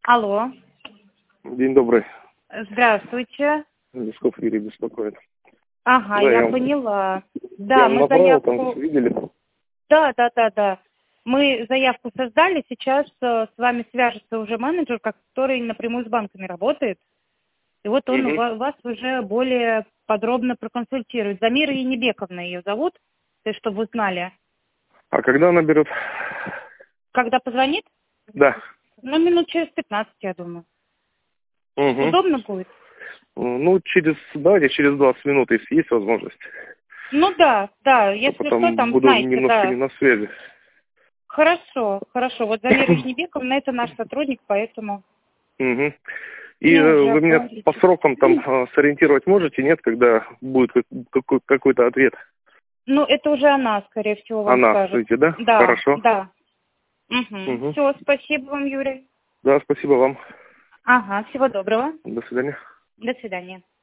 Алло. День добрый. Здравствуйте. Лесков Юрий беспокоит. Ага, Да, я поняла. Да, я вам мы направил, заявку... там видели? Да. Мы заявку создали, сейчас с вами свяжется уже менеджер, который напрямую с банками работает. И вот он вас уже более подробно проконсультирует. Замира Енибековна ее зовут, то есть, чтобы вы знали. А когда она берет? Когда позвонит? Да. Ну, минут через 15, я думаю. Угу. Удобно будет? Ну, через 20 минут, если есть возможность. Ну да, если Потом что, там буду знаете, немножко да. не на связи. Хорошо. Вот Замира Енибековна, это наш сотрудник, поэтому... Угу. И Мне уже вы меня отправили. по срокам там сориентировать можете, нет, когда будет какой-то ответ? Ну, это уже она, скорее всего, вам Она, скажет. скажите, да? Да. Хорошо. Угу. Все, спасибо вам, Юрий. Да, спасибо вам. Ага, всего доброго. До свидания. До свидания.